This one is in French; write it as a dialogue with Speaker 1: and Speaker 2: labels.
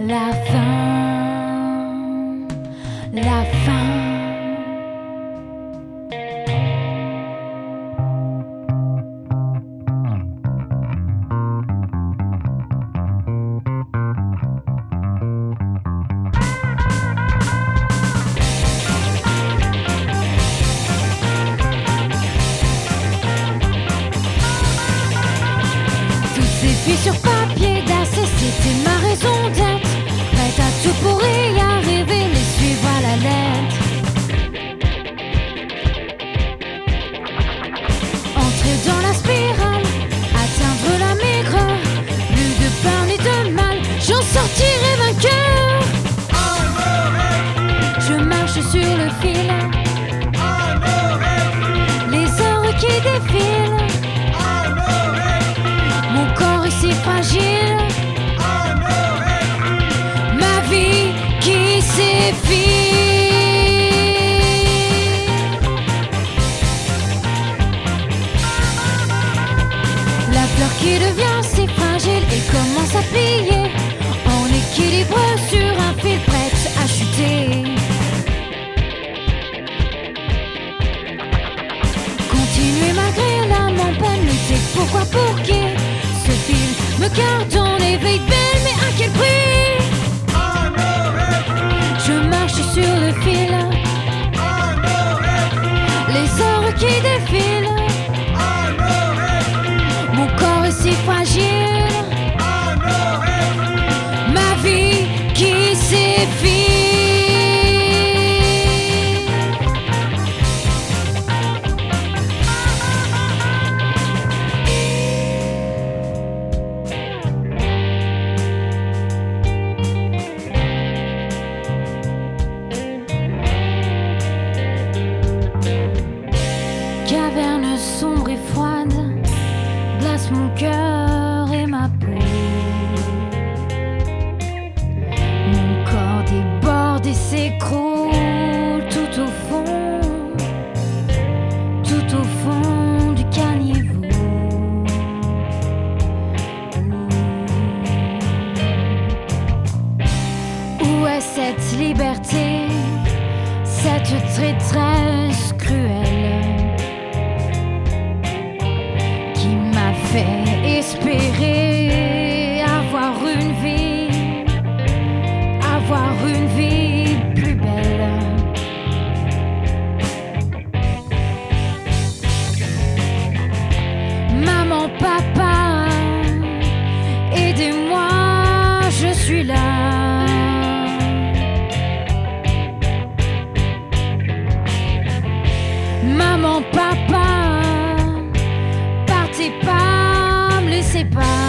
Speaker 1: La fin, la fin. Toutes ces filles sur papier d'assez, c'était ma raison d'être. Prête à tout pour y arriver, les suivre à la lettre. Entrer dans la spirale, atteindre la maigreur. Plus de peur ni de mal, j'en sortirai vainqueur. Je marche sur le fil, les heures qui défilent. Mon corps est si fragile, ma vie qui s'effile. La fleur qui devient si fragile et commence à plier, en équilibre sur un fil, prête à chuter. Continuer malgré l'âme en peine, lutter pourquoi, pour qui? Ce fil me garde en éveil, belle, mais à quel prix? Je marche sur le fil, les heures qui défilent. Mon corps est si fragile, ma vie qui s'effile. Caverne sombre et froide glace mon cœur et ma peau. Mon corps déborde et s'écroule tout au fond du caniveau. Où est cette liberté, cette traîtresse cruelle qui m'a fait espérer avoir une vie plus belle. Maman, papa, aidez-moi, je suis là. Maman, papa, partez pas, me laissez pas.